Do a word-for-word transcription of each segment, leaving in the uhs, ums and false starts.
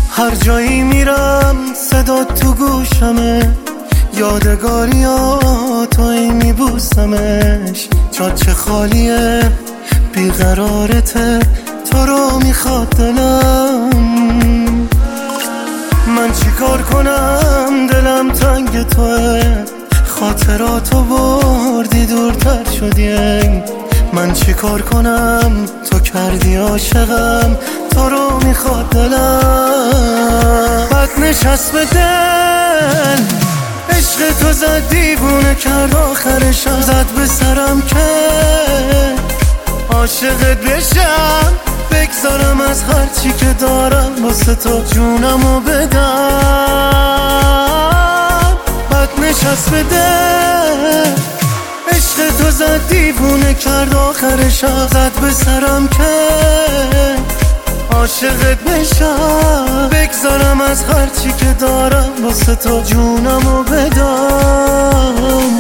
هر جایی میرم صدا تو گوشمه، یادگاریاتو میبوسمش. جاده خالیه بیقرارته، تو رو میخواد دلم. من چی کار کنم دلم تنگ توه، خاطراتو بردی دورتر شدی. من چی کار کنم تو کردی عاشقم، تو رو میخواد دلم. بد نشست به دل، عشق تو زد دیوونه کرد، آخرشم زد به سرم که عاشقت بشم، بگذارم از هرچی که دارم واسه تو جونمو بدم. بد نشست به دل، عشق تو زد دیوونه کرد، آخرشم زد به سرم که عاشقت بشم، بگذارم از هرچی که دارم واسه تو جونمو بدم.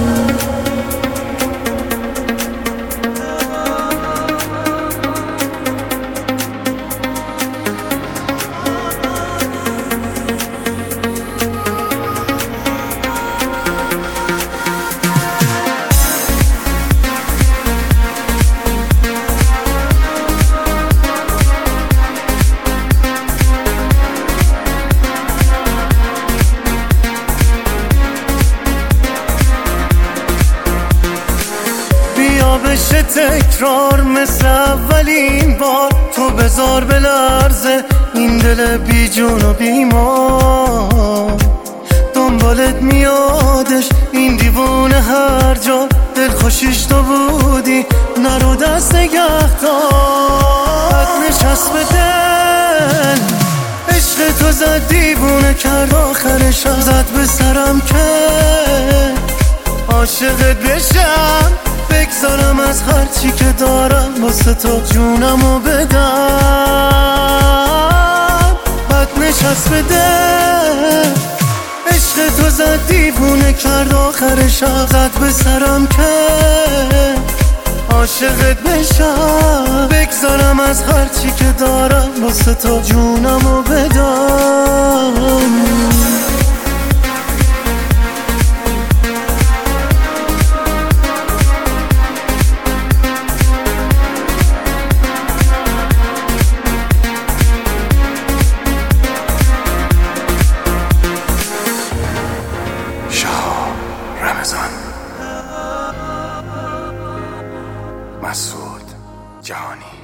بشه تکرار مثل اولین بار، تو بذار بلرزه این دل بی جون و بیمار. دنبالت میادش این دیوونه هر جا، دل خوشیش تو بودی نرو دست نگه دار. بد نشست به دل، عشق تو زد دیوونه کرد، آخرشم زد به سرم که عاشقت بشم، بگذارم از هرچی که دارم واسه تو جونمو بدم. بد نشست به دل، عشق تو زد دیوونه کرد، آخرشم زد به سرم که عاشقت بشم، بگذارم از هرچی که دارم واسه تو جونمو بدم. مسعود جهانی.